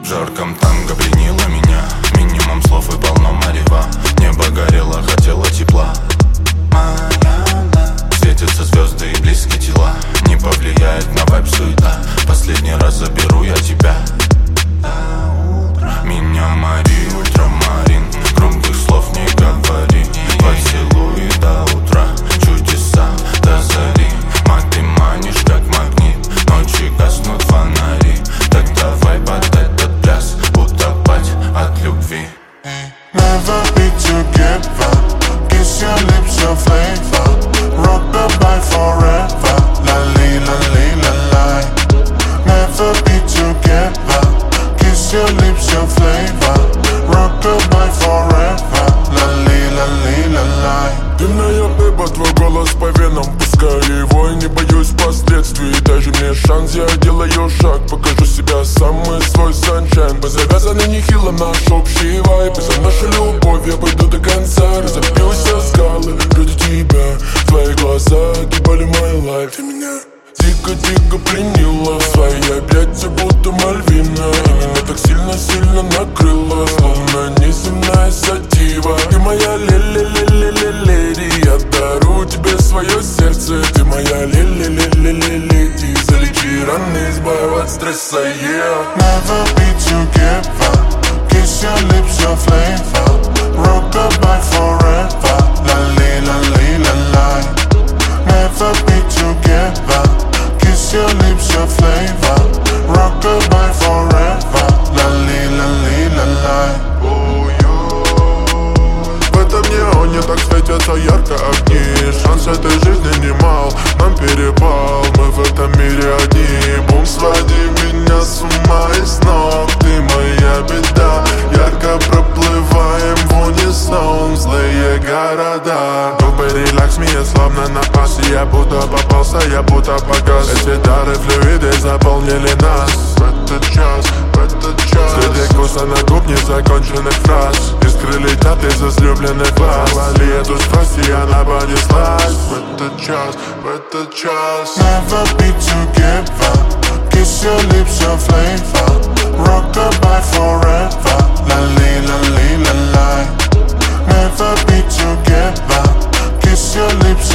В жарком танго пленила меня, минимум слов и полно марева. Небо горело, хотело тепла. Светятся звезды и близкие тела. Не повлияет на вайб суета. Последний раз заберу я тебя. Меня мари, ультрамарин. Громких слов не говори. Поцелуй до утра, чудеса до зари. Ты манишь как магнит, ночи гаснут фонари. Так давай под этот пляс утопать от любви. Never be together. Kiss your lips, your flavor. Rock the bike forever. La li la li la la. Never be together. Kiss your lips, your flavor. Rock the bike forever. La li la li la la. Дымная бэба, твой голос по венам. Пускаю его и не боюсь последствий. Дай же мне шанс, я делаю шаг. Покажу себя, самый свой саншайн. Мы завязаны нехило, наш общий вайб. И за нашу любовь я пойду до конца. Разобьюсь о скалы ради тебя. Твои глаза гибали мой лайф. Ты меня дико-дико пленила в свои объятия, будто Мальвина. И меня так сильно-сильно накрыла, словно неземная сатива. Ты моя леди, я дарю тебе свое сердце. Ты моя леди, залечи раны, избавь от стресса, yeah. Never be together. Kiss your lips, your flavor. Rock the bike forever. La li la li la la. Never be together. Kiss your lips, your flavor. Rock the bike forever. La li la li la la. В этом неоне так светятся ярко огни. Шанс этой жизни немал, нам перепал. Мы в этом мире одни. Бум, своди меня с ума и с ног. Ты моя беда. Ярко проплываем в унисон злые города. Губы релакс, меня словно на пасе. Я будто попался, я будто погас. Эти дары флюиды заполнили нас. В этот час следы вкуса на губ незаконченных фраз. Искры летят из излюбленных глаз. Вали эту страсть, и она понеслась. В этот час Never be together. Kiss your lips, your flavor. Rock the bike forever. La li la li la la. Never be together. Kiss your lips,